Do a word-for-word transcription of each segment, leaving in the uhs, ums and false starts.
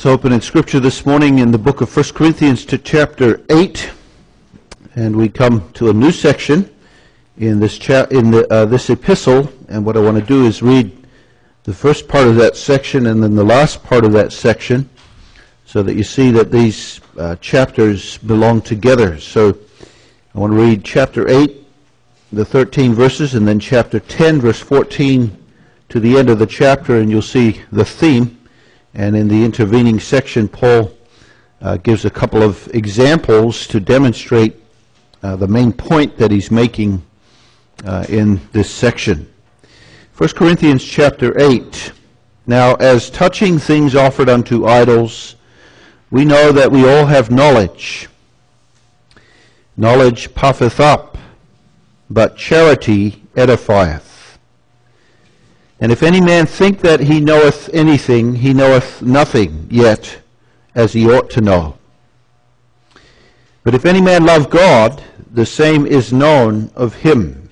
Let's open in Scripture this morning in the book of First Corinthians to chapter eight, and we come to a new section in this cha- in the, uh, this epistle. And what I want to do is read the first part of that section and then the last part of that section, so that you see that these uh, chapters belong together. So I want to read chapter eight, the thirteen verses, and then chapter ten, verse fourteen, to the end of the chapter, and you'll see the theme. And in the intervening section, Paul uh, gives a couple of examples to demonstrate uh, the main point that he's making uh, in this section. First Corinthians chapter eight. Now, as touching things offered unto idols, we know that we all have knowledge. Knowledge puffeth up, but charity edifieth. And if any man think that he knoweth anything, he knoweth nothing yet as he ought to know. But if any man love God, the same is known of him.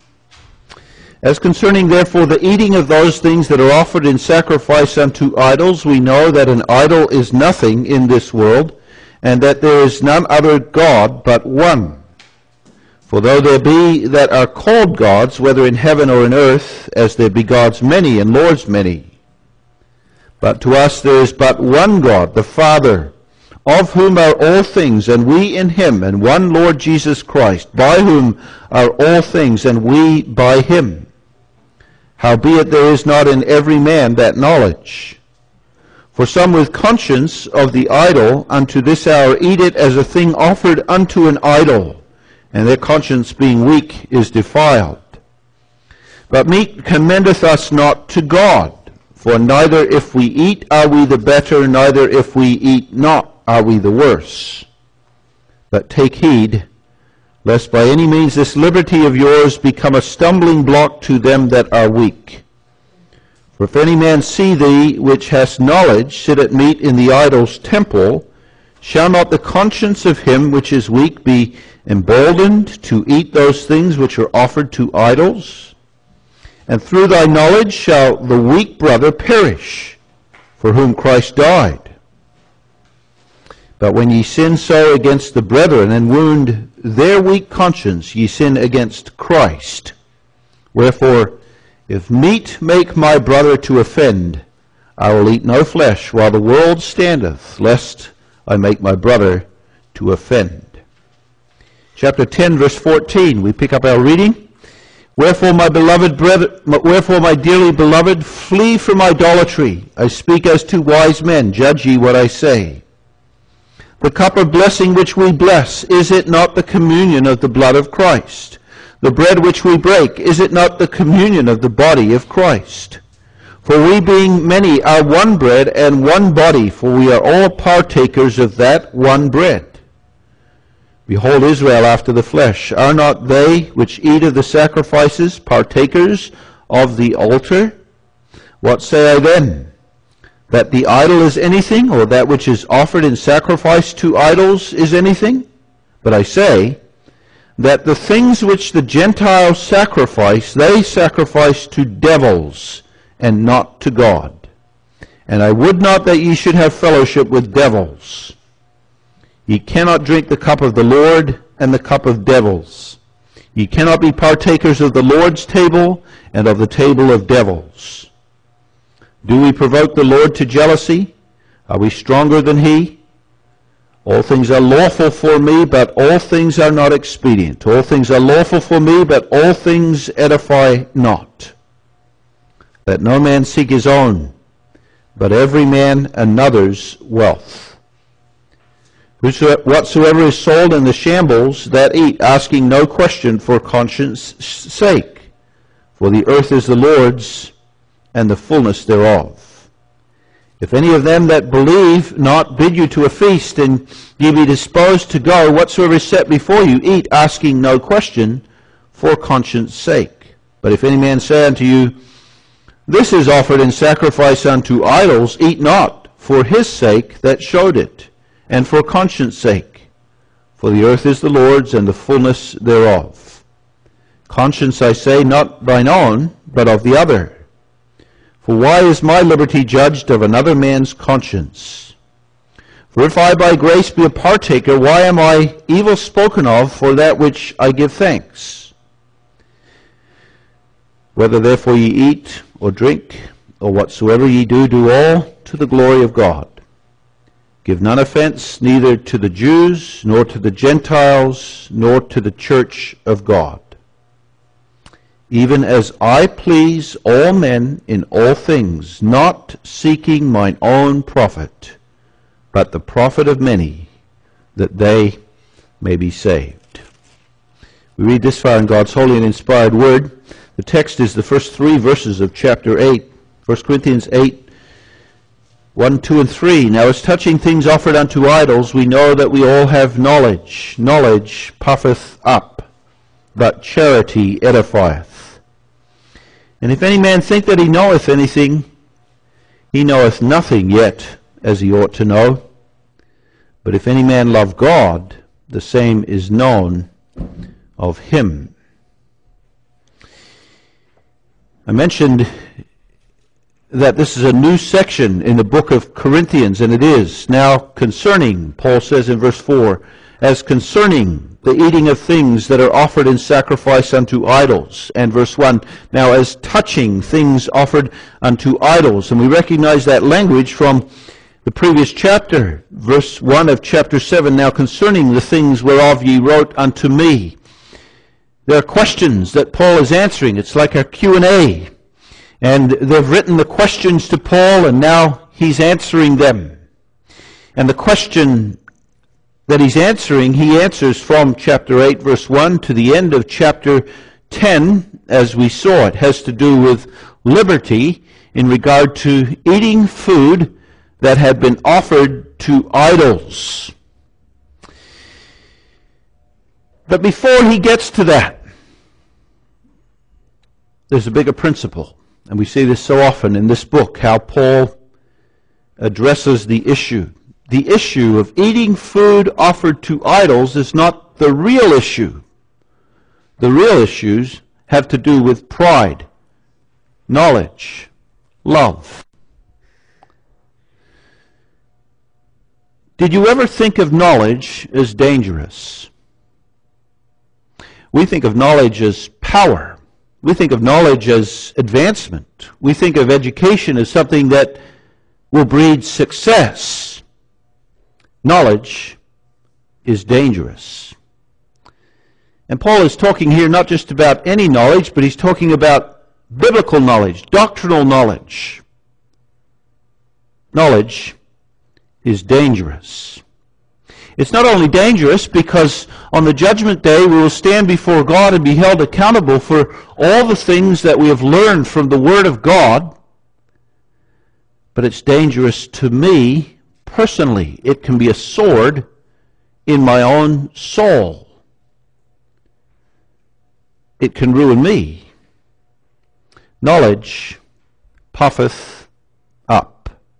As concerning therefore the eating of those things that are offered in sacrifice unto idols, we know that an idol is nothing in this world, and that there is none other God but one. For though there be that are called gods, whether in heaven or in earth, as there be gods many and lords many, but to us there is but one God, the Father, of whom are all things, and we in him, and one Lord Jesus Christ, by whom are all things, and we by him. Howbeit there is not in every man that knowledge. For some with conscience of the idol unto this hour eat it as a thing offered unto an idol, and their conscience being weak is defiled. But meat commendeth us not to God, for neither if we eat are we the better, neither if we eat not are we the worse. But take heed, lest by any means this liberty of yours become a stumbling block to them that are weak. For if any man see thee, which hast knowledge, sit at meat in the idol's temple, shall not the conscience of him which is weak be emboldened to eat those things which are offered to idols? And through thy knowledge shall the weak brother perish, for whom Christ died. But when ye sin so against the brethren, and wound their weak conscience, ye sin against Christ. Wherefore, if meat make my brother to offend, I will eat no flesh while the world standeth, lest I make my brother to offend. Chapter ten, verse fourteen, we pick up our reading. Wherefore, my beloved brethren, wherefore, my dearly beloved, flee from idolatry. I speak as to wise men. Judge ye what I say. The cup of blessing which we bless, is it not the communion of the blood of Christ? The bread which we break, is it not the communion of the body of Christ? For we being many are one bread and one body, for we are all partakers of that one bread. Behold Israel after the flesh. Are not they which eat of the sacrifices partakers of the altar? What say I then? That the idol is anything, or that which is offered in sacrifice to idols is anything? But I say that the things which the Gentiles sacrifice, they sacrifice to devils, and not to God. And I would not that ye should have fellowship with devils. Ye cannot drink the cup of the Lord and the cup of devils. Ye cannot be partakers of the Lord's table and of the table of devils. Do we provoke the Lord to jealousy? Are we stronger than he? All things are lawful for me, but all things are not expedient. All things are lawful for me, but all things edify not. Let no man seek his own, but every man another's wealth. Whatsoever is sold in the shambles, that eat, asking no question for conscience' sake. For the earth is the Lord's, and the fullness thereof. If any of them that believe not bid you to a feast, and ye be disposed to go, whatsoever is set before you, eat, asking no question for conscience' sake. But if any man say unto you, this is offered in sacrifice unto idols, eat not for his sake that showed it, and for conscience sake. For the earth is the Lord's, and the fullness thereof. Conscience, I say, not thine own, but of the other. For why is my liberty judged of another man's conscience? For if I by grace be a partaker, why am I evil spoken of for that which I give thanks? Whether therefore ye eat or drink, or whatsoever ye do, do all to the glory of God. Give none offense, neither to the Jews, nor to the Gentiles, nor to the church of God. Even as I please all men in all things, not seeking mine own profit, but the profit of many, that they may be saved. We read this far in God's holy and inspired word. The text is the first three verses of chapter eight, First Corinthians eight, one, two, and three. Now as touching things offered unto idols, we know that we all have knowledge. Knowledge puffeth up, but charity edifieth. And if any man think that he knoweth anything, he knoweth nothing yet as he ought to know. But if any man love God, the same is known of him. I mentioned that this is a new section in the book of Corinthians, and it is. Now concerning, Paul says in verse four, as concerning the eating of things that are offered in sacrifice unto idols. And verse one, now as touching things offered unto idols. And we recognize that language from the previous chapter, verse one of chapter seven, now concerning the things whereof ye wrote unto me. There are questions that Paul is answering. It's like a Q and A. And they've written the questions to Paul, and now he's answering them. And the question that he's answering, he answers from chapter eight, verse one, to the end of chapter ten, as we saw. It has to do with liberty in regard to eating food that had been offered to idols. But before he gets to that, there's a bigger principle. And we see this so often in this book, how Paul addresses the issue. The issue of eating food offered to idols is not the real issue. The real issues have to do with pride, knowledge, love. Did you ever think of knowledge as dangerous? We think of knowledge as power. We think of knowledge as advancement. We think of education as something that will breed success. Knowledge is dangerous. And Paul is talking here not just about any knowledge, but he's talking about biblical knowledge, doctrinal knowledge. Knowledge is dangerous. It's not only dangerous because on the judgment day we will stand before God and be held accountable for all the things that we have learned from the Word of God, but it's dangerous to me personally. It can be a sword in my own soul. It can ruin me. Knowledge puffeth up.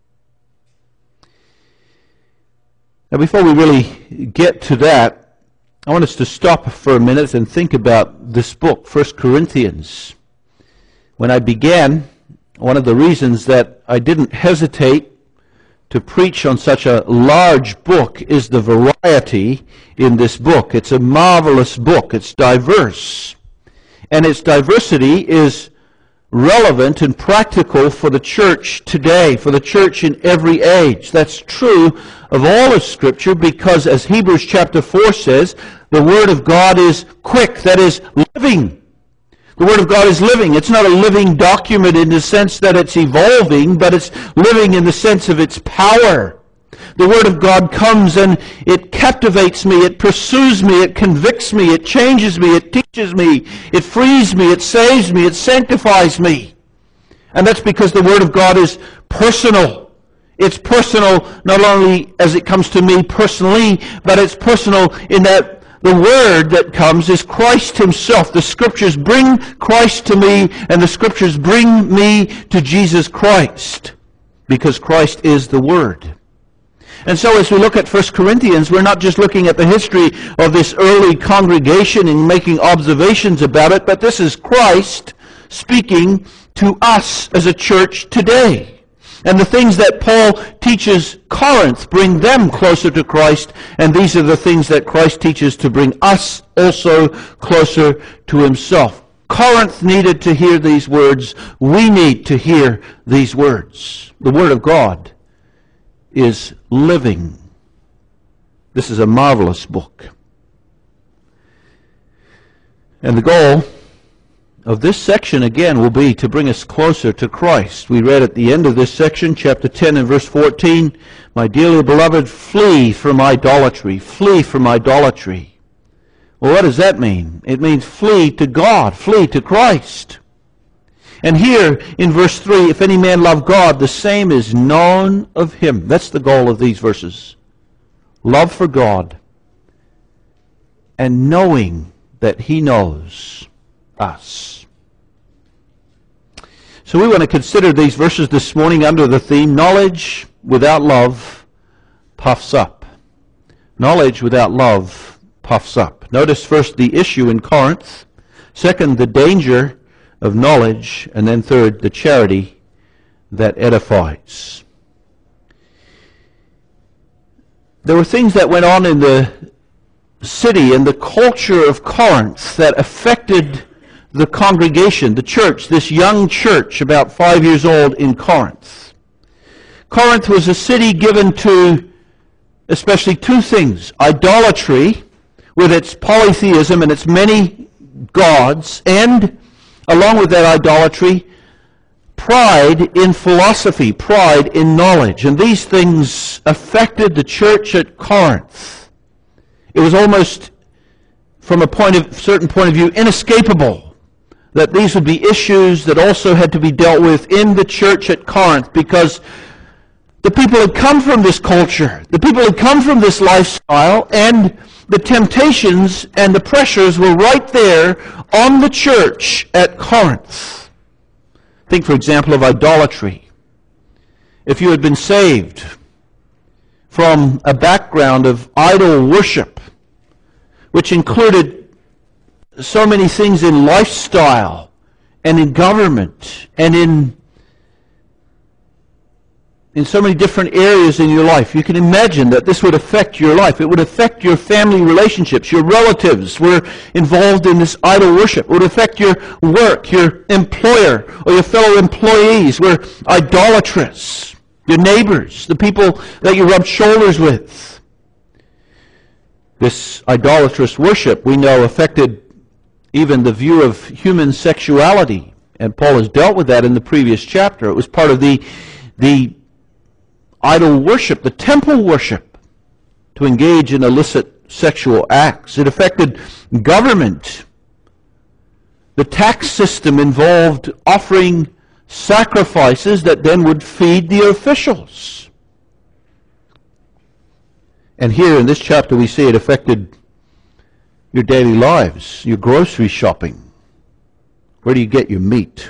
Now, before we really get to that, I want us to stop for a minute and think about this book, First Corinthians. When I began, one of the reasons that I didn't hesitate to preach on such a large book is the variety in this book. It's a marvelous book. It's diverse. And its diversity is relevant and practical for the church today, for the church in every age. That's true of all of Scripture because, as Hebrews chapter four says, the Word of God is quick, that is, living. The Word of God is living. It's not a living document in the sense that it's evolving, but it's living in the sense of its power. The Word of God comes and it captivates me, it pursues me, it convicts me, it changes me, it teaches me, it frees me, it saves me, it sanctifies me. And that's because the Word of God is personal. It's personal not only as it comes to me personally, but it's personal in that the Word that comes is Christ Himself. The Scriptures bring Christ to me, and the Scriptures bring me to Jesus Christ, because Christ is the Word. And so as we look at First Corinthians, we're not just looking at the history of this early congregation and making observations about it, but this is Christ speaking to us as a church today. And the things that Paul teaches Corinth bring them closer to Christ, and these are the things that Christ teaches to bring us also closer to himself. Corinth needed to hear these words. We need to hear these words. The Word of God is living. This is a marvelous book. And the goal of this section, again, will be to bring us closer to Christ. We read at the end of this section, chapter ten and verse fourteen, "My dearly beloved, flee from idolatry. Flee from idolatry." Well, what does that mean? It means flee to God. Flee to Christ. And here in verse three, "If any man love God, the same is known of him." That's the goal of these verses. Love for God and knowing that he knows us. So we want to consider these verses this morning under the theme, knowledge without love puffs up. Knowledge without love puffs up. Notice first the issue in Corinth, second the danger of knowledge, and then third the charity that edifies. There were things that went on in the city and the culture of Corinth that affected the congregation, the church, this young church about five years old in Corinth. Corinth was a city given to especially two things: idolatry, with its polytheism and its many gods, and along with that idolatry, pride in philosophy, pride in knowledge. And these things affected the church at Corinth. It was almost, from a point of certain point of view, inescapable that these would be issues that also had to be dealt with in the church at Corinth, because the people had come from this culture, the people had come from this lifestyle, and the temptations and the pressures were right there on the church at Corinth. Think, for example, of idolatry. If you had been saved from a background of idol worship, which included so many things in lifestyle and in government and in in so many different areas in your life, you can imagine that this would affect your life. It would affect your family relationships. Your relatives were involved in this idol worship. It would affect your work. Your employer or your fellow employees were idolatrous. Your neighbors, the people that you rub shoulders with. This idolatrous worship, we know, affected even the view of human sexuality. And Paul has dealt with that in the previous chapter. It was part of the, the idol worship, the temple worship, to engage in illicit sexual acts. It affected government. The tax system involved offering sacrifices that then would feed the officials. And here in this chapter we see it affected your daily lives, your grocery shopping. Where do you get your meat?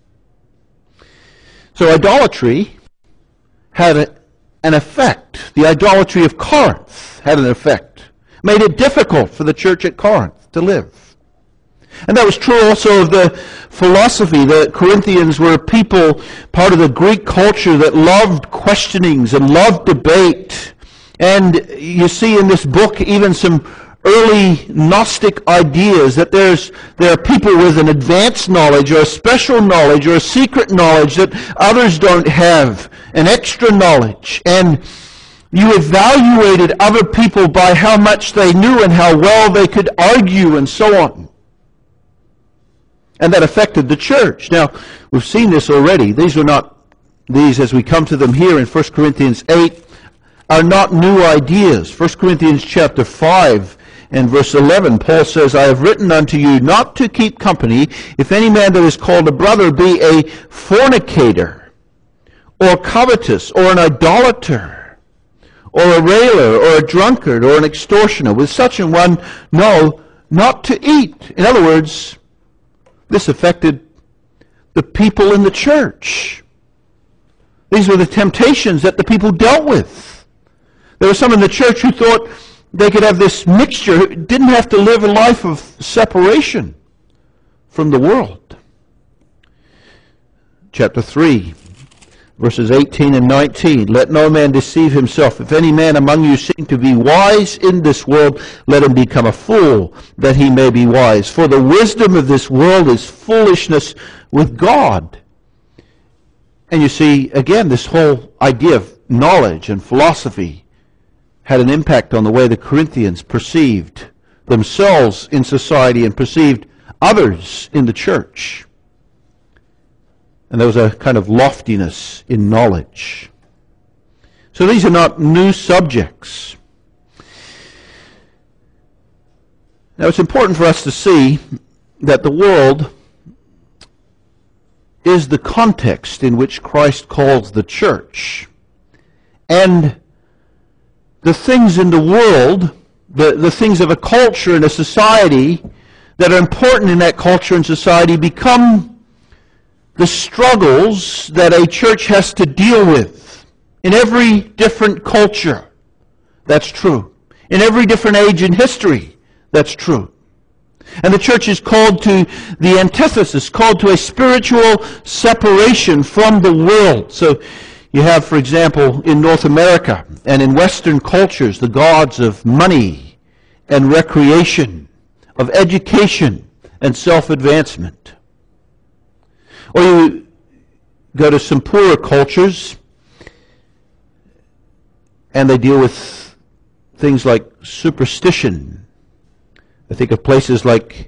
So idolatry had a, an effect. The idolatry of Corinth had an effect. Made it difficult for the church at Corinth to live. And that was true also of the philosophy. The Corinthians were a people, part of the Greek culture, that loved questionings and loved debate. And you see in this book even some early Gnostic ideas that there's there are people with an advanced knowledge or a special knowledge or a secret knowledge that others don't have, an extra knowledge. And you evaluated other people by how much they knew and how well they could argue and so on. And that affected the church. Now, we've seen this already. These are not, these as we come to them here in First Corinthians eight, are not new ideas. First Corinthians chapter five and verse eleven, Paul says, "I have written unto you not to keep company, if any man that is called a brother be a fornicator, or covetous, or an idolater, or a railer, or a drunkard, or an extortioner. With such an one, no, not to eat." In other words, this affected the people in the church. These were the temptations that the people dealt with. There were some in the church who thought they could have this mixture, didn't have to live a life of separation from the world. Chapter three. Verses eighteen and nineteen, let no man deceive himself. If any man among you seem to be wise in this world, let him become a fool, that he may be wise. For the wisdom of this world is foolishness with God. And you see, again, this whole idea of knowledge and philosophy had an impact on the way the Corinthians perceived themselves in society and perceived others in the church. And there was a kind of loftiness in knowledge. So these are not new subjects. Now it's important for us to see that the world is the context in which Christ calls the church. And the things in the world, the, the things of a culture and a society that are important in that culture and society become the struggles that a church has to deal with. In every different culture, that's true. In every different age in history, that's true. And the church is called to the antithesis, called to a spiritual separation from the world. So you have, for example, in North America and in Western cultures, the gods of money and recreation, of education and self-advancement. Or you go to some poorer cultures, and they deal with things like superstition. I think of places like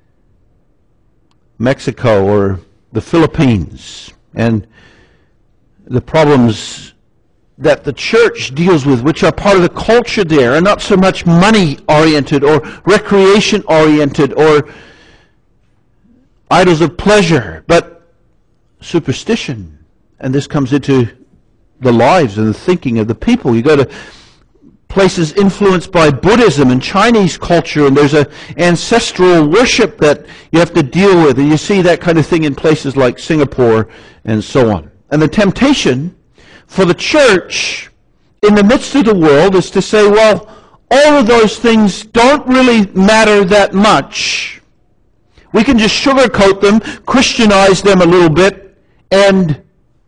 Mexico or the Philippines, and the problems that the church deals with, which are part of the culture there, are not so much money-oriented or recreation-oriented or idols of pleasure, but superstition. And this comes into the lives and the thinking of the people. You go to places influenced by Buddhism and Chinese culture, and there's an ancestral worship that you have to deal with, and you see that kind of thing in places like Singapore and so on. And the temptation for the church in the midst of the world is to say, well, all of those things don't really matter that much. We can just sugarcoat them, Christianize them a little bit, and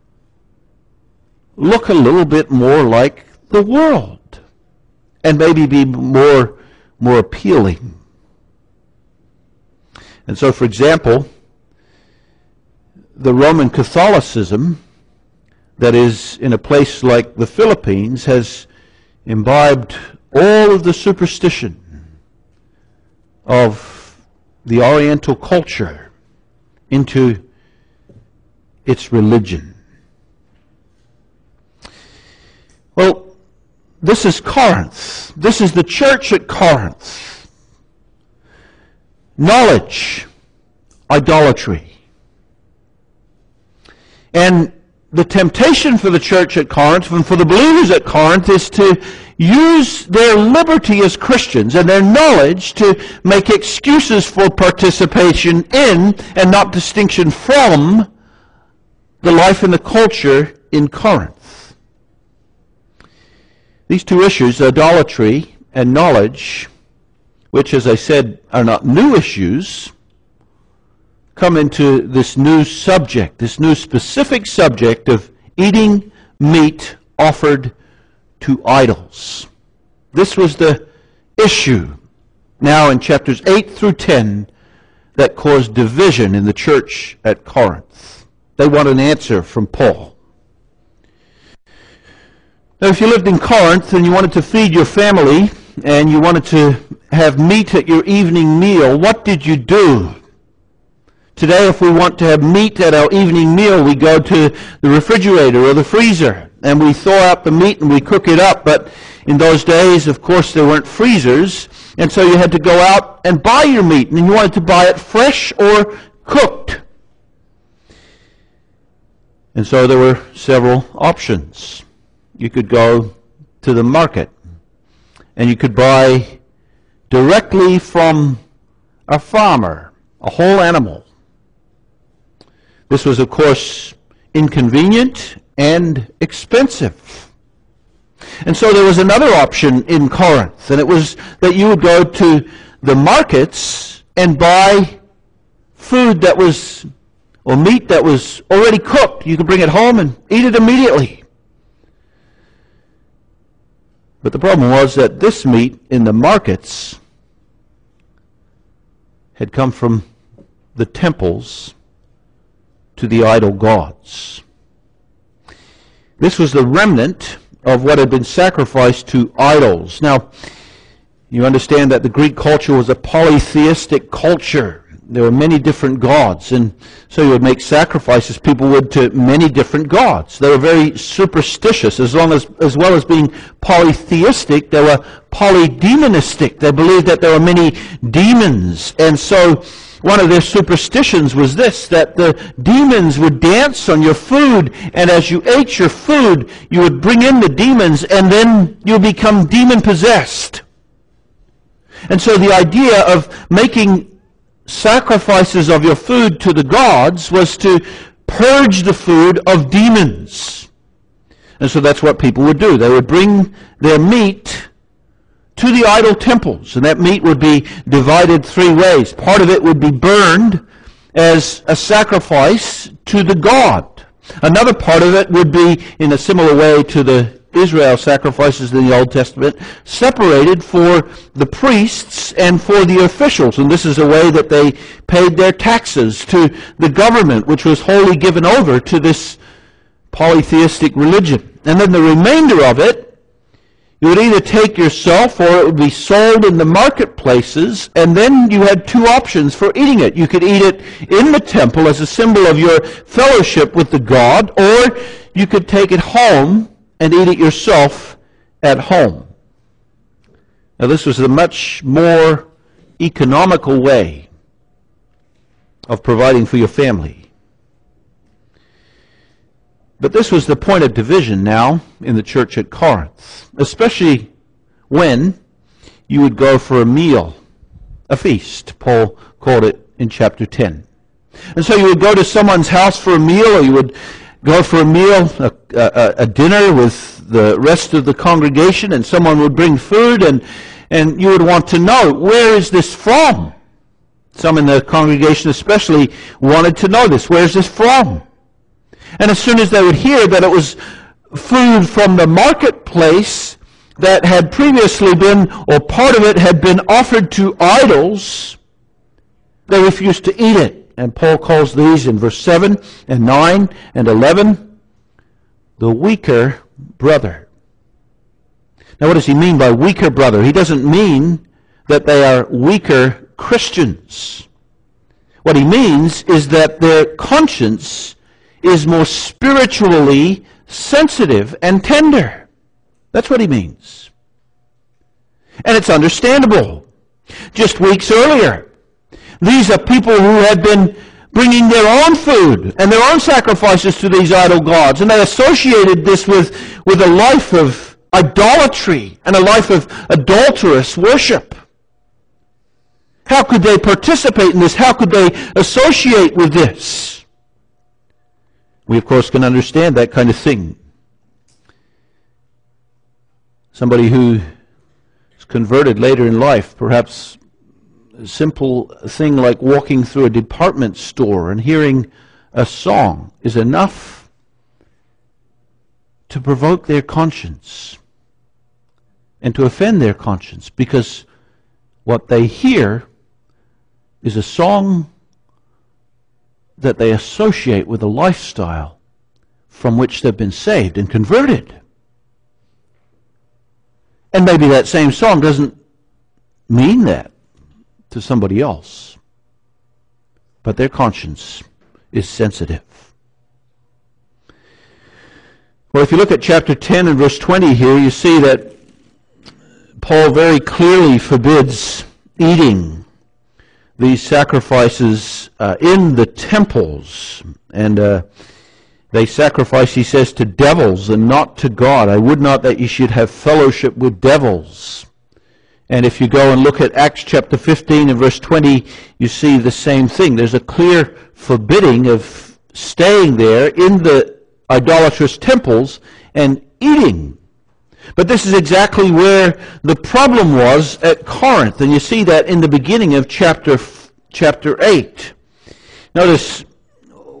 look a little bit more like the world, and maybe be more, more appealing. And so, for example, the Roman Catholicism that is in a place like the Philippines has imbibed all of the superstition of the Oriental culture into its religion. Well, this is Corinth. This is the church at Corinth. Knowledge, idolatry. And the temptation for the church at Corinth and for the believers at Corinth is to use their liberty as Christians and their knowledge to make excuses for participation in and not distinction from the life and the culture in Corinth. These two issues, idolatry and knowledge, which, as I said, are not new issues, come into this new subject, this new specific subject of eating meat offered to idols. This was the issue now in chapters eight through ten that caused division in the church at Corinth. They want an answer from Paul. Now, if you lived in Corinth and you wanted to feed your family and you wanted to have meat at your evening meal, what did you do? Today, if we want to have meat at our evening meal, we go to the refrigerator or the freezer and we thaw out the meat and we cook it up. But in those days, of course, there weren't freezers, and so you had to go out and buy your meat, and you wanted to buy it fresh or cooked. And so there were several options. You could go to the market and you could buy directly from a farmer, a whole animal. This was, of course, inconvenient and expensive. And so there was another option in Corinth, and it was that you would go to the markets and buy food that was or meat that was already cooked. You could bring it home and eat it immediately. But the problem was that this meat in the markets had come from the temples to the idol gods. This was the remnant of what had been sacrificed to idols. Now, you understand that the Greek culture was a polytheistic culture. There were many different gods, and so you would make sacrifices, people would, to many different gods. They were very superstitious. As long as, as well as being polytheistic, they were polydemonistic. They believed that there were many demons, and so one of their superstitions was this, that the demons would dance on your food, and as you ate your food, you would bring in the demons, and then you would become demon-possessed. And so the idea of making sacrifices of your food to the gods was to purge the food of demons. And so that's what people would do. They would bring their meat to the idol temples, and that meat would be divided three ways. Part of it would be burned as a sacrifice to the god. Another part of it would be, in a similar way to the Israel sacrifices in the Old Testament, separated for the priests and for the officials. And this is a way that they paid their taxes to the government, which was wholly given over to this polytheistic religion. And then the remainder of it, you would either take yourself or it would be sold in the marketplaces, and then you had two options for eating it. You could eat it in the temple as a symbol of your fellowship with the God, or you could take it home and eat it yourself at home. Now, this was a much more economical way of providing for your family. But this was the point of division now in the church at Corinth, especially when you would go for a meal, a feast, Paul called it in chapter ten. And so you would go to someone's house for a meal, or you would go for a meal, a, a, a dinner with the rest of the congregation, and someone would bring food, and, and you would want to know, where is this from? Some in the congregation especially wanted to know this. Where is this from? And as soon as they would hear that it was food from the marketplace that had previously been, or part of it had been offered to idols, they refused to eat it. And Paul calls these in verse seven and nine and eleven, the weaker brother. Now, what does he mean by weaker brother? He doesn't mean that they are weaker Christians. What he means is that their conscience is more spiritually sensitive and tender. That's what he means. And it's understandable. Just weeks earlier, these are people who had been bringing their own food and their own sacrifices to these idol gods, and they associated this with, with a life of idolatry and a life of adulterous worship. How could they participate in this? How could they associate with this? We, of course, can understand that kind of thing. Somebody who is converted later in life, perhaps a simple thing like walking through a department store and hearing a song is enough to provoke their conscience and to offend their conscience, because what they hear is a song that they associate with a lifestyle from which they've been saved and converted. And maybe that same song doesn't mean that to somebody else, but their conscience is sensitive. Well, if you look at chapter ten and verse twenty here, you see that Paul very clearly forbids eating these sacrifices uh, in the temples. And uh, they sacrifice, he says, to devils and not to God. I would not that you should have fellowship with devils. And if you go and look at Acts chapter fifteen and verse twenty, you see the same thing. There's a clear forbidding of staying there in the idolatrous temples and eating. But this is exactly where the problem was at Corinth. And you see that in the beginning of chapter chapter eight. Notice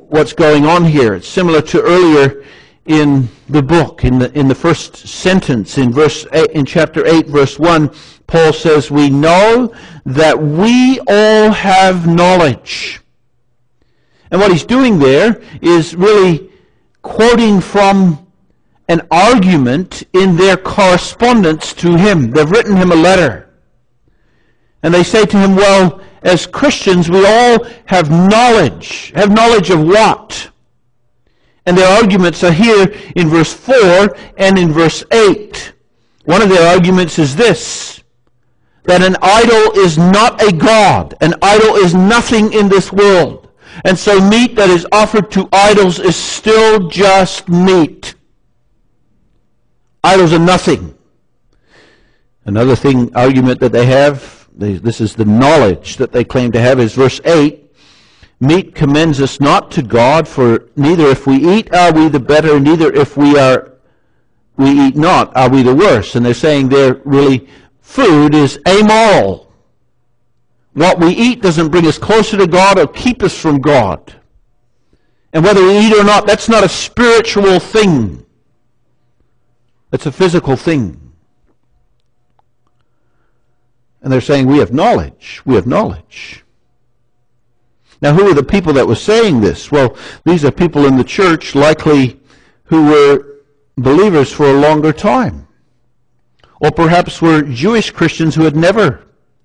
what's going on here. It's similar to earlier in the book, in the in the first sentence in verse eight, in chapter eight, verse one. Paul says, "We know that we all have knowledge." And what he's doing there is really quoting from an argument in their correspondence to him. They've written him a letter. And they say to him, well, as Christians, we all have knowledge. Have knowledge of what? And their arguments are here in verse four and in verse eight. One of their arguments is this, that an idol is not a god. An idol is nothing in this world. And so meat that is offered to idols is still just meat. Idols are nothing. Another thing, argument that they have, they, this is the knowledge that they claim to have, is verse eight. Meat commends us not to God, for neither if we eat are we the better, neither if we are we eat not are we the worse. And they're saying there really food is amoral. What we eat doesn't bring us closer to God or keep us from God. And whether we eat or not, that's not a spiritual thing. It's a physical thing. And they're saying we have knowledge. We have knowledge. Now, who are the people that were saying this? Well, these are people in the church, likely who were believers for a longer time. Or perhaps were Jewish Christians who had never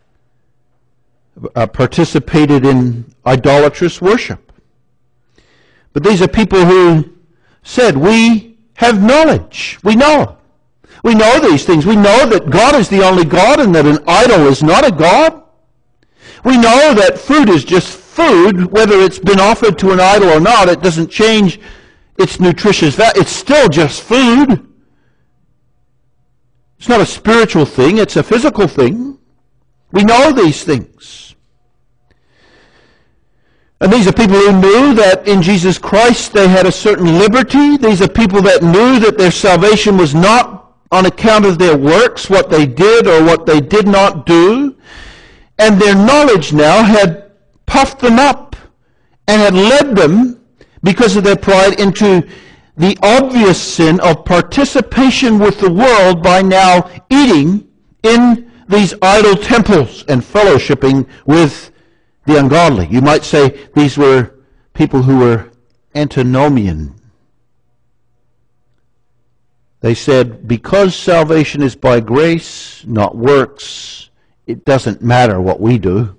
uh, participated in idolatrous worship. But these are people who said, we have knowledge. We know. We know these things. We know that God is the only God and that an idol is not a God. We know that food is just food, whether it's been offered to an idol or not. It doesn't change its nutritious value. It's still just food. It's not a spiritual thing. It's a physical thing. We know these things. And these are people who knew that in Jesus Christ they had a certain liberty. These are people that knew that their salvation was not on account of their works, what they did or what they did not do. And their knowledge now had puffed them up and had led them, because of their pride, into the obvious sin of participation with the world by now eating in these idol temples and fellowshipping with the ungodly. You might say these were people who were antinomian. They said, because salvation is by grace, not works, it doesn't matter what we do.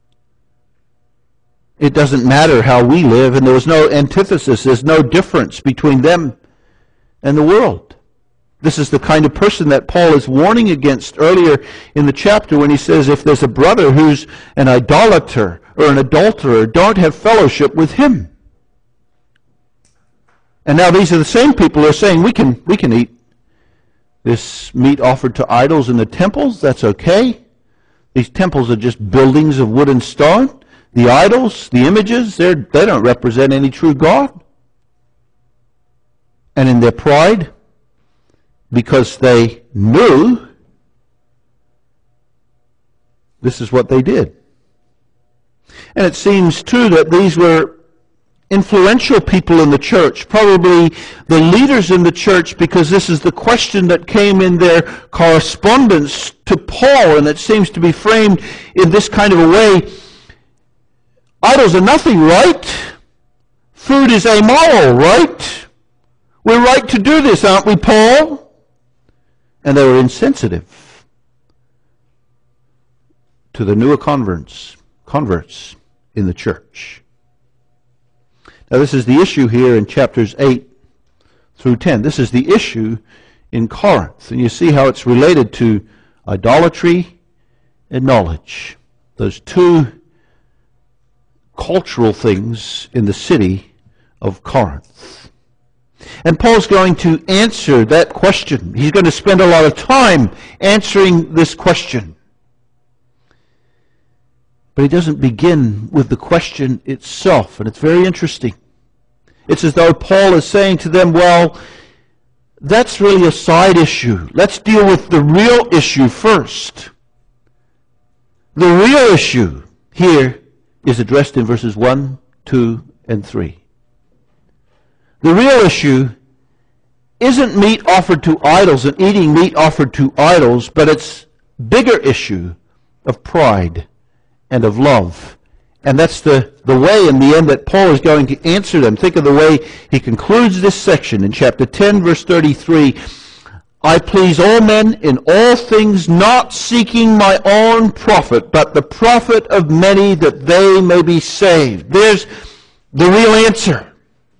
It doesn't matter how we live, and there was no antithesis, there's no difference between them and the world. This is the kind of person that Paul is warning against earlier in the chapter when he says, if there's a brother who's an idolater or an adulterer, don't have fellowship with him. And now these are the same people who are saying, we can, we can eat this meat offered to idols in the temples, that's okay. These temples are just buildings of wood and stone. The idols, the images, they don't represent any true God. And in their pride, because they knew, this is what they did. And it seems, too, that these were influential people in the church, probably the leaders in the church, because this is the question that came in their correspondence to Paul, and it seems to be framed in this kind of a way. Idols are nothing, right? Food is amoral, right? We're right to do this, aren't we, Paul? And they were insensitive to the newer converts, converts in the church. Now, this is the issue here in chapters eight through ten. This is the issue in Corinth. And you see how it's related to idolatry and knowledge. Those two cultural things in the city of Corinth. And Paul's going to answer that question. He's going to spend a lot of time answering this question. But he doesn't begin with the question itself, and it's very interesting. It's as though Paul is saying to them, well, that's really a side issue. Let's deal with the real issue first. The real issue here is addressed in verses one, two, and three. The real issue isn't meat offered to idols and eating meat offered to idols, but it's bigger issue of pride and of love. And that's the, the way in the end that Paul is going to answer them. Think of the way he concludes this section in chapter ten, verse thirty-three. I please all men in all things, not seeking my own profit, but the profit of many, that they may be saved. There's the real answer.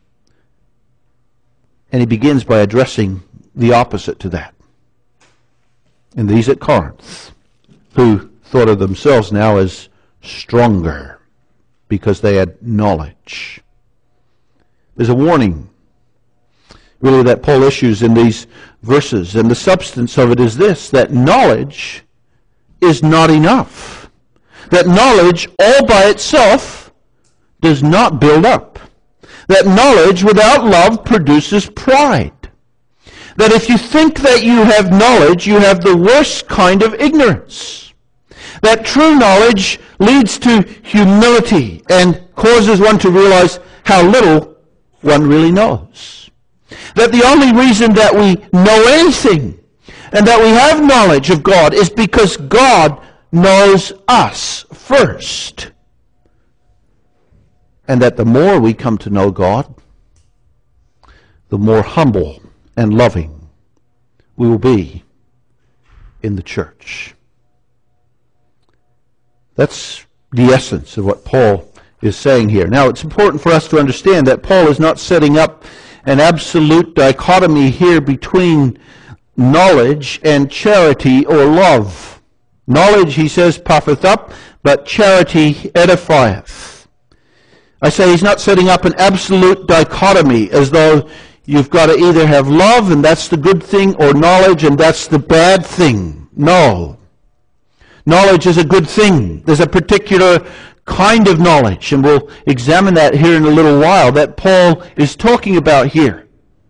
And he begins by addressing the opposite to that. And these at Corinth, who thought of themselves now as stronger because they had knowledge. There's a warning, really, that Paul issues in these verses, and the substance of it is this, that knowledge is not enough. That knowledge all by itself does not build up. That knowledge without love produces pride. That if you think that you have knowledge, you have the worst kind of ignorance. That true knowledge leads to humility and causes one to realize how little one really knows. That the only reason that we know anything and that we have knowledge of God is because God knows us first. And that the more we come to know God, the more humble and loving we will be in the church. That's the essence of what Paul is saying here. Now, it's important for us to understand that Paul is not setting up an absolute dichotomy here between knowledge and charity or love. Knowledge, he says, puffeth up, but charity edifieth. I say he's not setting up an absolute dichotomy as though you've got to either have love and that's the good thing, or knowledge and that's the bad thing. No. Knowledge is a good thing. There's a particular kind of knowledge, and we'll examine that here in a little while, that Paul is talking about here.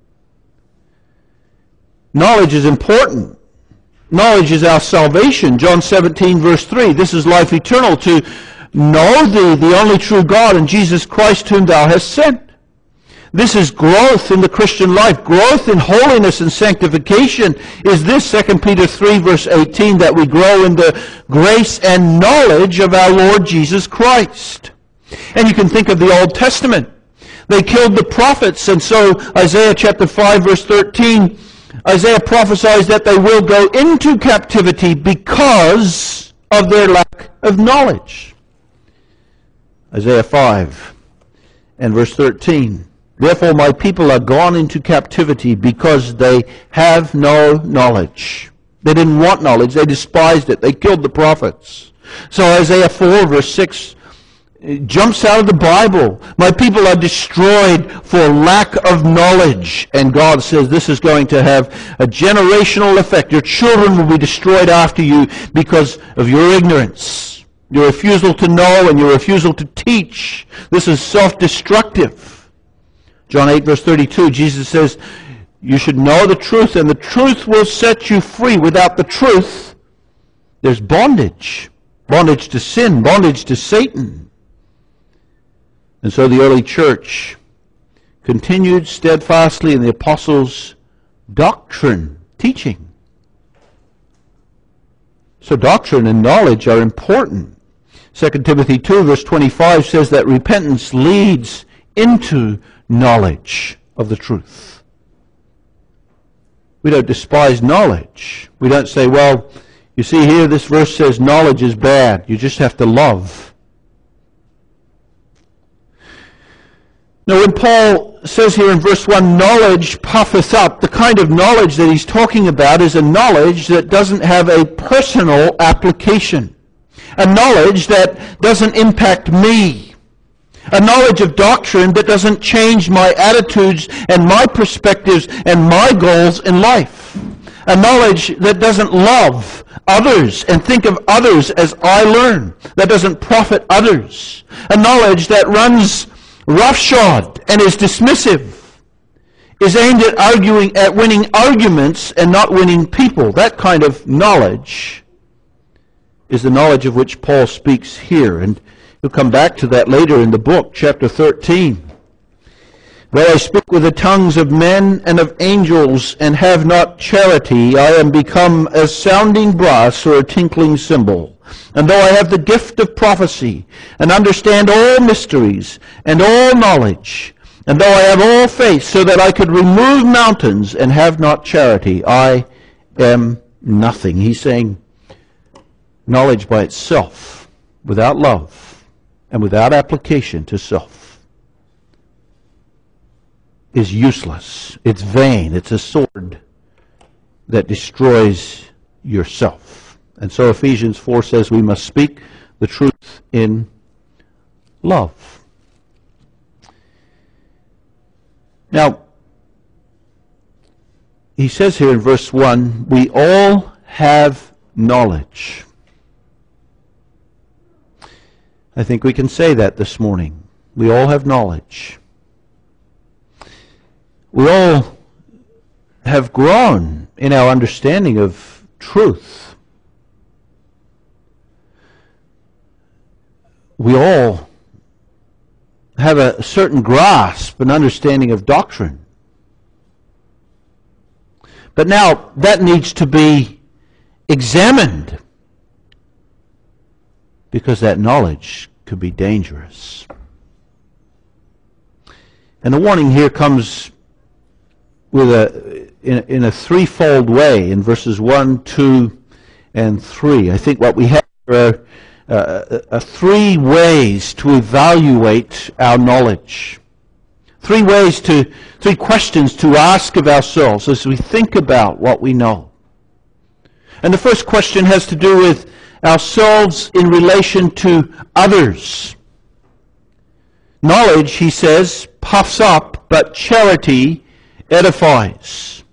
Knowledge is important. Knowledge is our salvation. John seventeen, verse three, this is life eternal, to know thee, the only true God, and Jesus Christ whom thou hast sent. This is growth in the Christian life. Growth in holiness and sanctification is this, Second Peter three, verse eighteen, that we grow in the grace and knowledge of our Lord Jesus Christ. And you can think of the Old Testament. They killed the prophets, and so Isaiah chapter five, verse thirteen, Isaiah prophesies that they will go into captivity because of their lack of knowledge. Isaiah five and verse thirteen. Therefore my people are gone into captivity because they have no knowledge. They didn't want knowledge. They despised it. They killed the prophets. So Isaiah four, verse six, jumps out of the Bible. My people are destroyed for lack of knowledge. And God says this is going to have a generational effect. Your children will be destroyed after you because of your ignorance, your refusal to know, and your refusal to teach. This is self-destructive. John eight, verse thirty-two, Jesus says, you should know the truth, and the truth will set you free. Without the truth, there's bondage. Bondage to sin, bondage to Satan. And so the early church continued steadfastly in the apostles' doctrine, teaching. So doctrine and knowledge are important. Second Timothy two, verse twenty-five says that repentance leads into knowledge of the truth. We don't despise knowledge. We don't say, well, you see here this verse says knowledge is bad. You just have to love. Now when Paul says here in verse one, knowledge puffeth up, the kind of knowledge that he's talking about is a knowledge that doesn't have a personal application. A knowledge that doesn't impact me. A knowledge of doctrine that doesn't change my attitudes and my perspectives and my goals in life. A knowledge that doesn't love others and think of others as I learn. That doesn't profit others. A knowledge that runs roughshod and is dismissive. Is aimed at arguing, at winning arguments and not winning people. That kind of knowledge is the knowledge of which Paul speaks here. And we'll come back to that later in the book, chapter thirteen. Though I speak with the tongues of men and of angels and have not charity, I am become as sounding brass or a tinkling cymbal. And though I have the gift of prophecy and understand all mysteries and all knowledge, and though I have all faith so that I could remove mountains and have not charity, I am nothing. He's saying knowledge by itself, without love and without application to self, is useless. It's vain. It's a sword that destroys yourself. And so Ephesians four says we must speak the truth in love. Now, he says here in verse one, we all have knowledge. I think we can say that this morning. We all have knowledge. We all have grown in our understanding of truth. We all have a certain grasp and understanding of doctrine. But now that needs to be examined, because that knowledge could be dangerous. And the warning here comes with a in, in a threefold way in verses one, two, and three. I think what we have are uh, uh, three ways to evaluate our knowledge. Three ways to, three questions to ask of ourselves as we think about what we know. And the first question has to do with ourselves in relation to others. Knowledge, he says, puffs up, but charity edifies.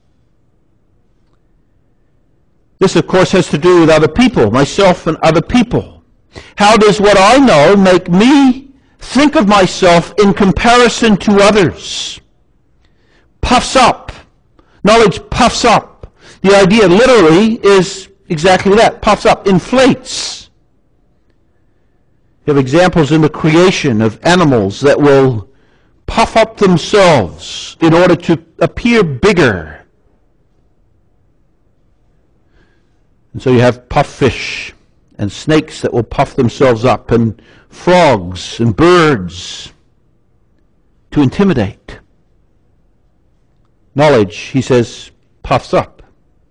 This, of course, has to do with other people, myself and other people. How does what I know make me think of myself in comparison to others? Puffs up. Knowledge puffs up. The idea literally is exactly that. Puffs up, inflates. You have examples in the creation of animals that will puff up themselves in order to appear bigger. And so you have puffish and snakes that will puff themselves up, and frogs and birds to intimidate. Knowledge, he says, puffs up.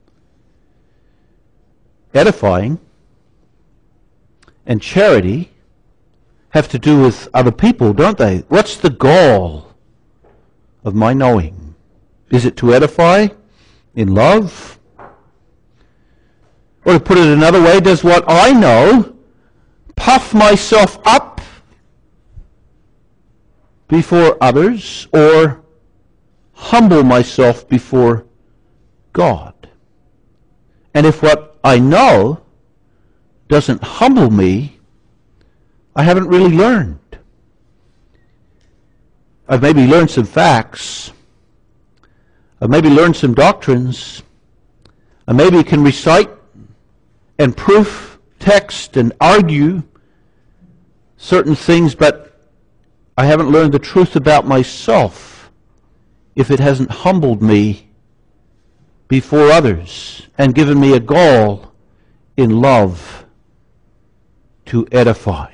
Edifying and charity have to do with other people, don't they? What's the goal of my knowing? Is it to edify in love? Or to put it another way, does what I know puff myself up before others, or humble myself before God? And if what I know doesn't humble me, I haven't really learned. I've maybe learned some facts. I've maybe learned some doctrines. I maybe can recite and proof text and argue certain things, but I haven't learned the truth about myself if it hasn't humbled me before others and given me a goal in love to edify.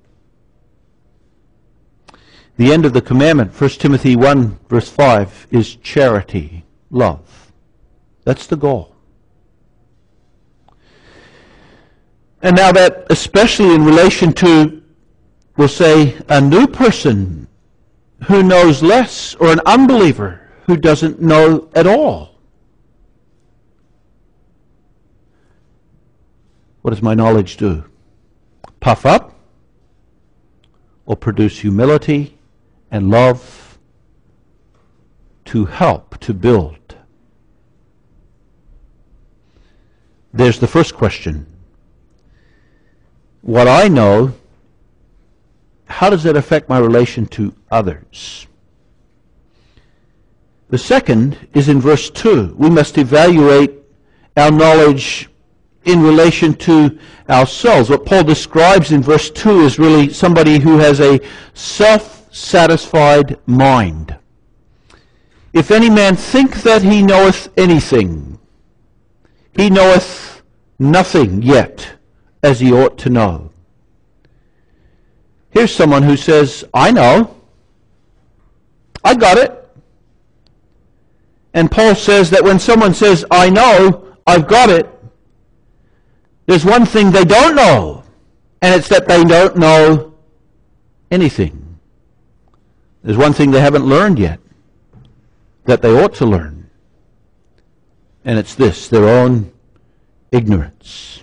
The end of the commandment, First Timothy one, verse five, is charity, love. That's the goal. And now that, especially in relation to, we'll say, a new person who knows less, or an unbeliever who doesn't know at all. What does my knowledge do? Puff up, or produce humility and love to help, to build? There's the first question. What I know, how does that affect my relation to others? The second is in verse two. We must evaluate our knowledge in relation to ourselves. What Paul describes in verse two is really somebody who has a self-satisfied mind. If any man think that he knoweth anything, he knoweth nothing yet as he ought to know. Here's someone who says, I know. I got it. And Paul says that when someone says, I know, I've got it, there's one thing they don't know, and it's that they don't know anything. There's one thing they haven't learned yet that they ought to learn, and it's this, their own ignorance.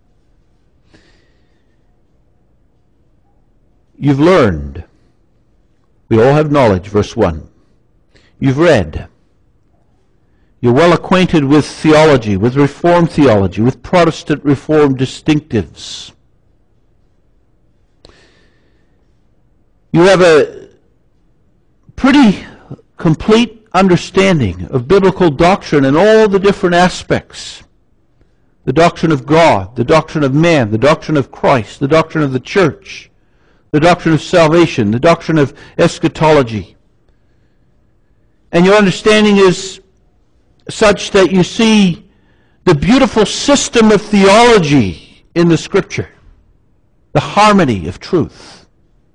You've learned. We all have knowledge, verse one. You've read. You're well acquainted with theology, with Reformed theology, with Protestant Reformed distinctives. You have a pretty complete understanding of biblical doctrine and all the different aspects. The doctrine of God, the doctrine of man, the doctrine of Christ, the doctrine of the church, the doctrine of salvation, the doctrine of eschatology. And your understanding is such that you see the beautiful system of theology in the Scripture, the harmony of truth.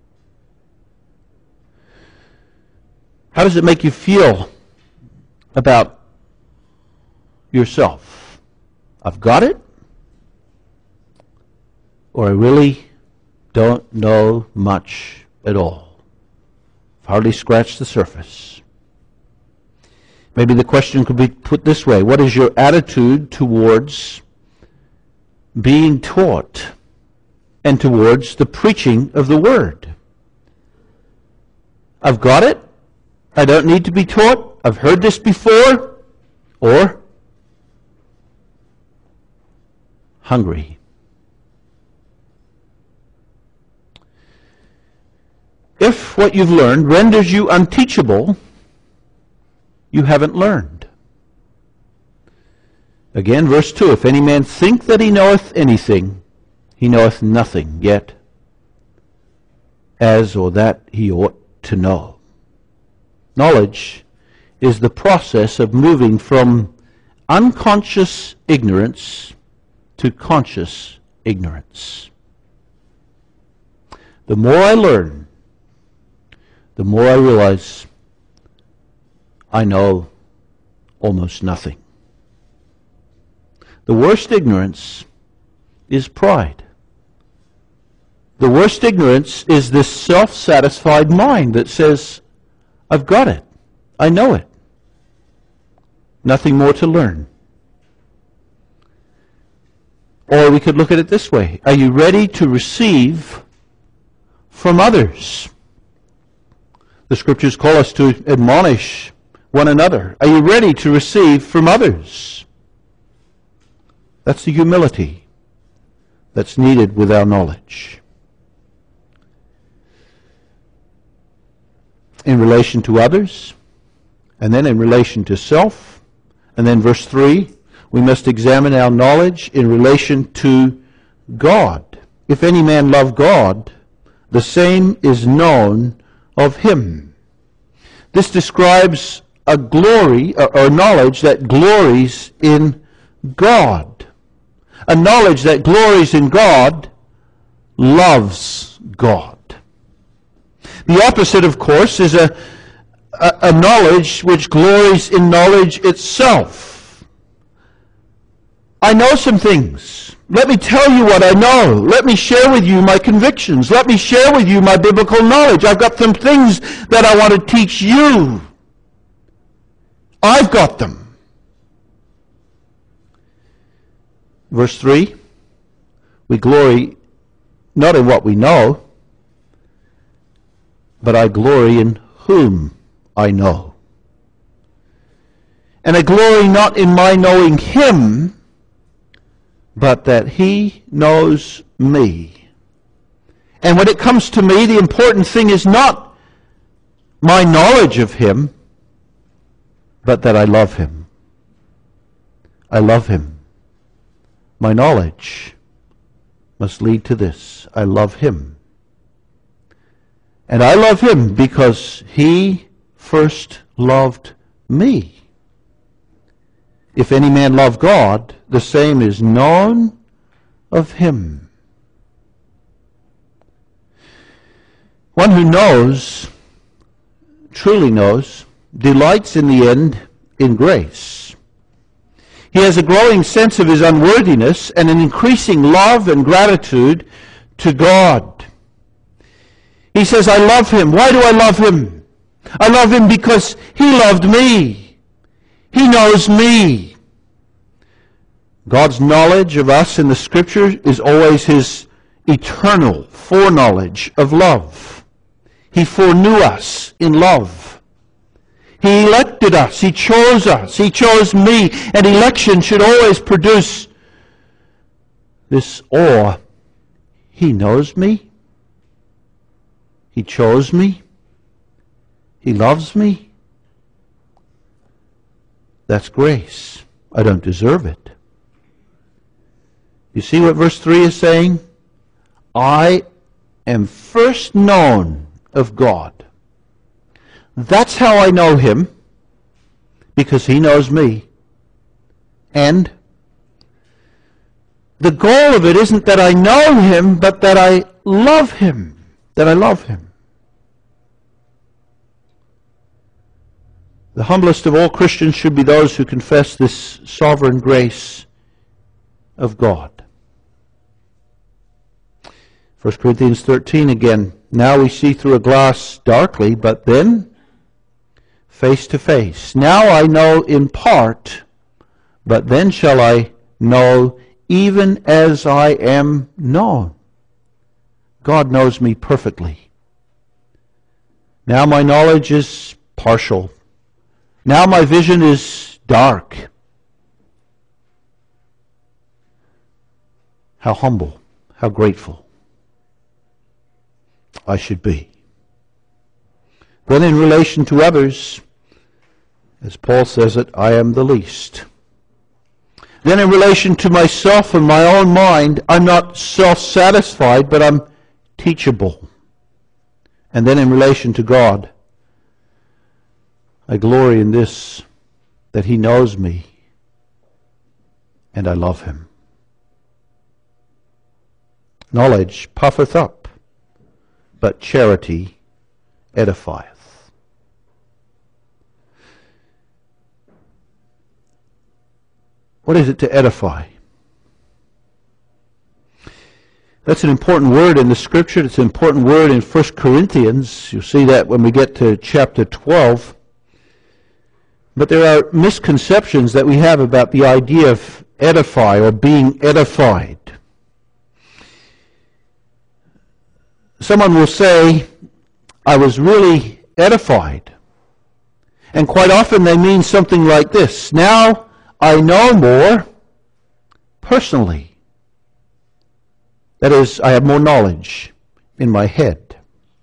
How does it make you feel about yourself? I've got it? Or I really don't know much at all. I've hardly scratched the surface. Maybe the question could be put this way. What is your attitude towards being taught and towards the preaching of the Word? I've got it. I don't need to be taught. I've heard this before. Or hungry. If what you've learned renders you unteachable, you haven't learned. Again, verse two, if any man think that he knoweth anything, he knoweth nothing yet, as or that he ought to know. Knowledge is the process of moving from unconscious ignorance to conscious ignorance. The more I learn, the more I realize I know almost nothing. The worst ignorance is pride. The worst ignorance is this self-satisfied mind that says, I've got it. I know it. Nothing more to learn. Or we could look at it this way. Are you ready to receive from others? The Scriptures call us to admonish one another. Are you ready to receive from others? That's the humility that's needed with our knowledge. In relation to others, and then in relation to self, and then verse three, we must examine our knowledge in relation to God. If any man love God, the same is known of him. This describes a glory or knowledge that glories in God. A knowledge that glories in God loves God. The opposite, of course, is a, a, a knowledge which glories in knowledge itself. I know some things. Let me tell you what I know. Let me share with you my convictions. Let me share with you my biblical knowledge. I've got some things that I want to teach you. I've got them. Verse three, we glory not in what we know, but I glory in whom I know. And I glory not in my knowing him, but that he knows me. And when it comes to me, the important thing is not my knowledge of him, but that I love him. I love him. My knowledge must lead to this. I love him. And I love him because he first loved me. If any man love God, the same is known of him. One who knows, truly knows, delights in the end in grace. He has a growing sense of his unworthiness and an increasing love and gratitude to God. He says, I love him. Why do I love him? I love him because he loved me. He knows me. God's knowledge of us in the Scripture is always his eternal foreknowledge of love. He foreknew us in love. He elected us. He chose us. He chose me. And election should always produce this awe. He knows me. He chose me. He loves me. That's grace. I don't deserve it. You see what verse three is saying? I am first known of God. That's how I know him, because he knows me. And the goal of it isn't that I know him, but that I love him. That I love him. The humblest of all Christians should be those who confess this sovereign grace of God. First Corinthians thirteen again. Now we see through a glass darkly, but then face to face. Now I know in part, but then shall I know even as I am known. God knows me perfectly. Now my knowledge is partial. Now my vision is dark. How humble, how grateful I should be. Then in relation to others, as Paul says it, I am the least. Then in relation to myself and my own mind, I'm not self-satisfied, but I'm teachable. And then in relation to God, I glory in this, that he knows me, and I love him. Knowledge puffeth up, but charity edifieth. What is it to edify? That's an important word in the Scripture. It's an important word in First Corinthians. You'll see that when we get to chapter twelve. But there are misconceptions that we have about the idea of edify or being edified. Someone will say, I was really edified. And quite often they mean something like this. Now I know more personally. That is, I have more knowledge in my head.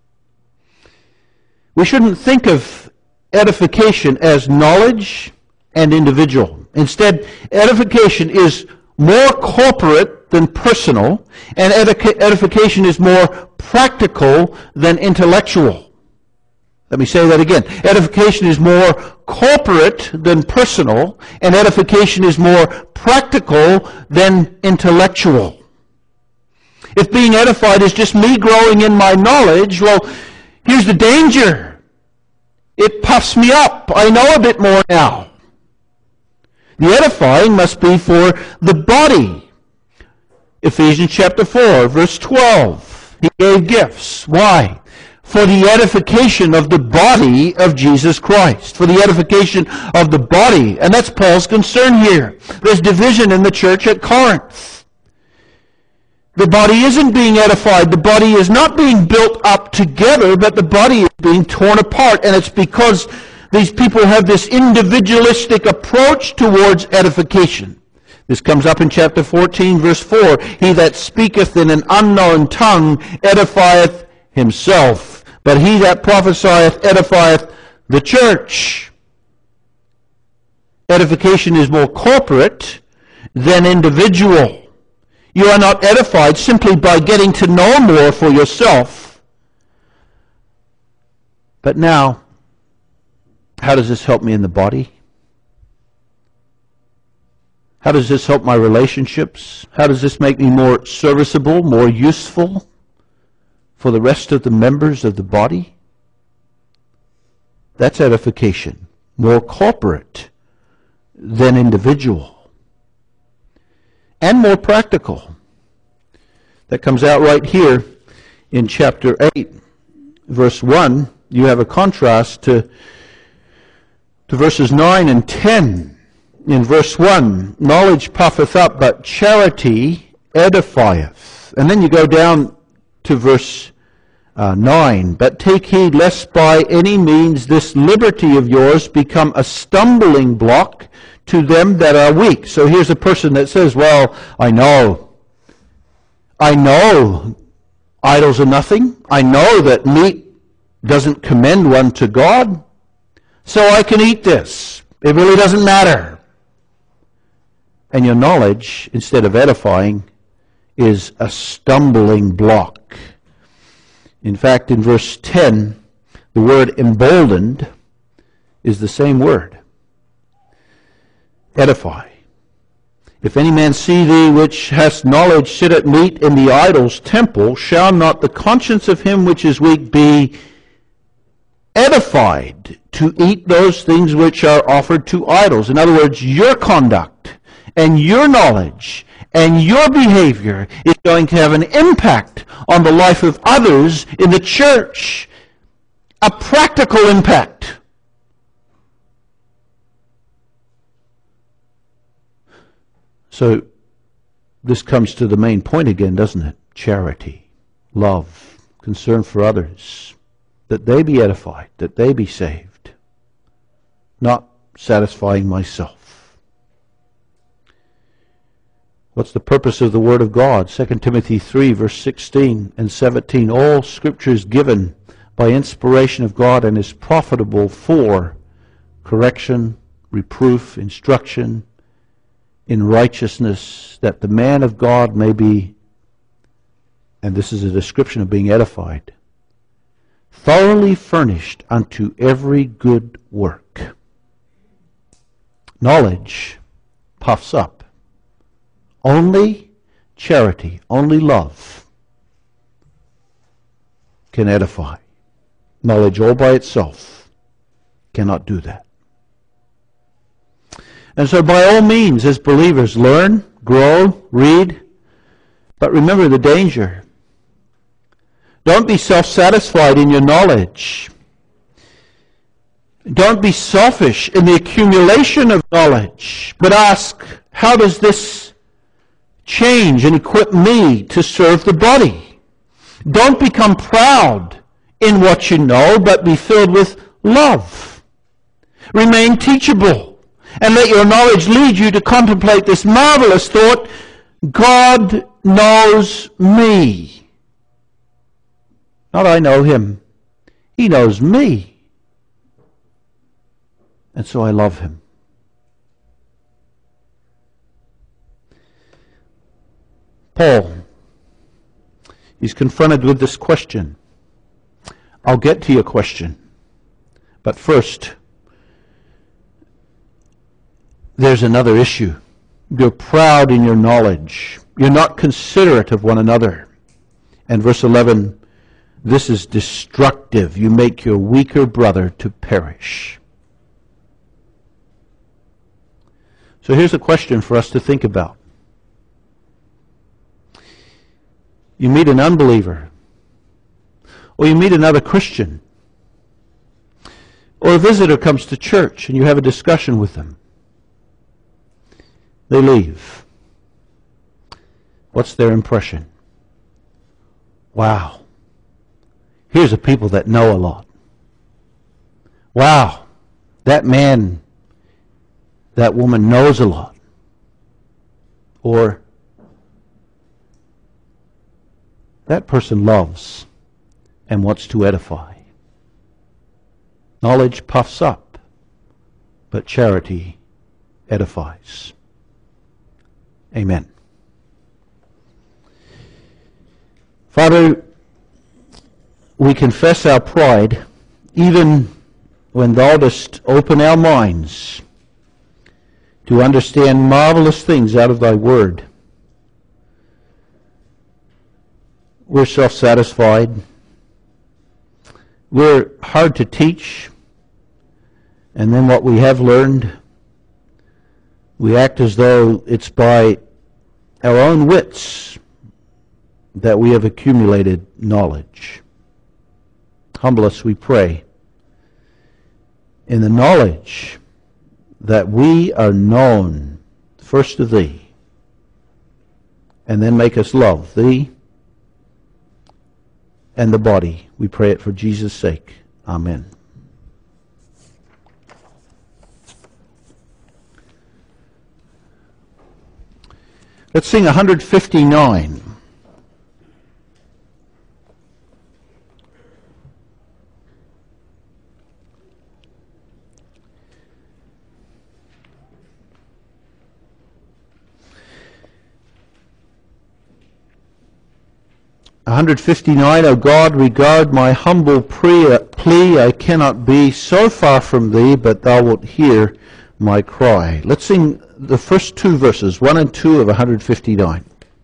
We shouldn't think of edification as knowledge and individual. Instead, edification is more corporate than personal, and edification is more practical than intellectual. Let me say that again. Edification is more corporate than personal, and edification is more practical than intellectual. If being edified is just me growing in my knowledge, well, here's the danger. It puffs me up. I know a bit more now. The edifying must be for the body. Ephesians chapter four, verse twelve. He gave gifts. Why? For the edification of the body of Jesus Christ. For the edification of the body. And that's Paul's concern here. There's division in the church at Corinth. The body isn't being edified. The body is not being built up together, but the body is being torn apart. And it's because these people have this individualistic approach towards edification. This comes up in chapter fourteen, verse four. He that speaketh in an unknown tongue edifieth himself, but he that prophesieth edifieth the church. Edification is more corporate than individual. You are not edified simply by getting to know more for yourself. But now, How does this help me in the body? How does this help my relationships? How does this make me more serviceable, more useful for the rest of the members of the body? That's edification, more corporate than individual, and more practical. That comes out right here in chapter eight, verse one. You have a contrast to, to verses nine and ten. In verse one, knowledge puffeth up, but charity edifieth. And then you go down to verse uh, nine. But take heed, lest by any means this liberty of yours become a stumbling block to them that are weak. So here's a person that says, well, I know. I know idols are nothing. I know that meat doesn't commend one to God. So I can eat this. It really doesn't matter. And your knowledge, instead of edifying, is a stumbling block. In fact, in verse ten, the word emboldened is the same word. Edify. If any man see thee which hast knowledge sit at meat in the idol's temple, shall not the conscience of him which is weak be edified to eat those things which are offered to idols? In other words, your conduct and your knowledge and your behavior is going to have an impact on the life of others in the church. A practical impact. So this comes to the main point again, doesn't it? Charity, love, concern for others, that they be edified, that they be saved, not satisfying myself. What's the purpose of the Word of God? Second Timothy three, verse sixteen and seventeen. All Scripture is given by inspiration of God and is profitable for correction, reproof, instruction in righteousness, that the man of God may be, and this is a description of being edified, thoroughly furnished unto every good work. Knowledge puffs up. Only charity, only love can edify. Knowledge all by itself cannot do that. And so by all means, as believers, learn, grow, read, but remember the danger. Don't be self-satisfied in your knowledge. Don't be selfish in the accumulation of knowledge, but ask, how does this change and equip me to serve the body? Don't become proud in what you know, but be filled with love. Remain teachable, and let your knowledge lead you to contemplate this marvelous thought: God knows me. Not I know him. He knows me. And so I love him. Paul, he's confronted with this question. I'll get to your question. But first, there's another issue. You're proud in your knowledge. You're not considerate of one another. And verse eleven, this is destructive. You make your weaker brother to perish. So here's a question for us to think about. You meet an unbeliever, or you meet another Christian, or a visitor comes to church and you have a discussion with them. They leave. What's their impression? Wow. Here's a people that know a lot. Wow. That man, that woman knows a lot. Or that person loves and wants to edify. Knowledge puffs up, but charity edifies. Amen. Father, we confess our pride even when thou dost open our minds to understand marvelous things out of thy word. We're self-satisfied. We're hard to teach. And then what we have learned, we act as though it's by our own wits that we have accumulated knowledge. Humble us, we pray, in the knowledge that we are known first of thee, and then make us love thee and the body. We pray it for Jesus' sake. Amen. Let's sing one fifty-nine. one fifty-nine, O God, regard my humble plea. I cannot be so far from thee, but thou wilt hear my cry. Let's sing the first two verses, one and two of one fifty-nine.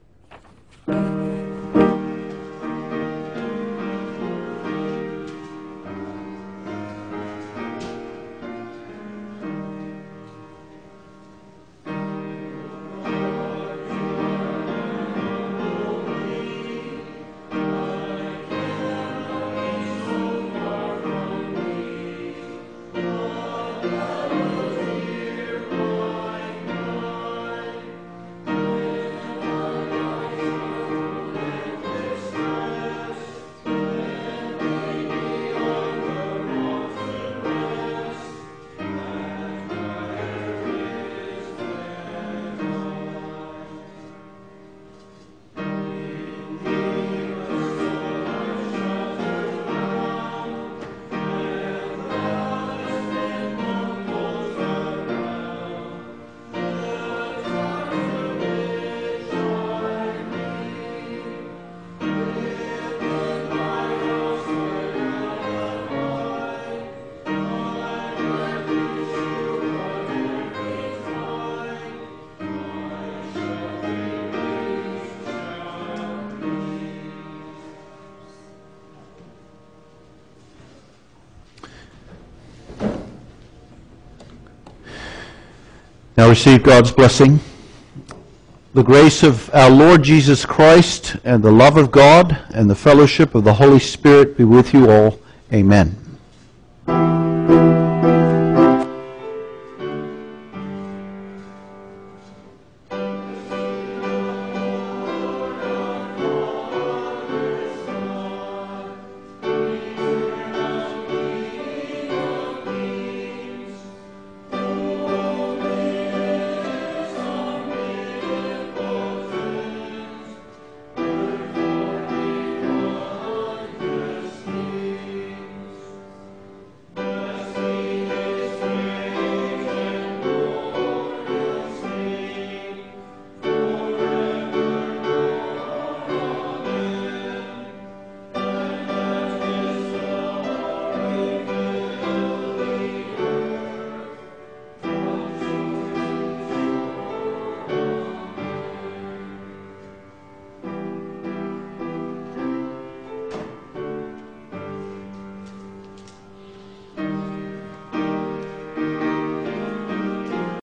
Now receive God's blessing. The grace of our Lord Jesus Christ and the love of God and the fellowship of the Holy Spirit be with you all. Amen.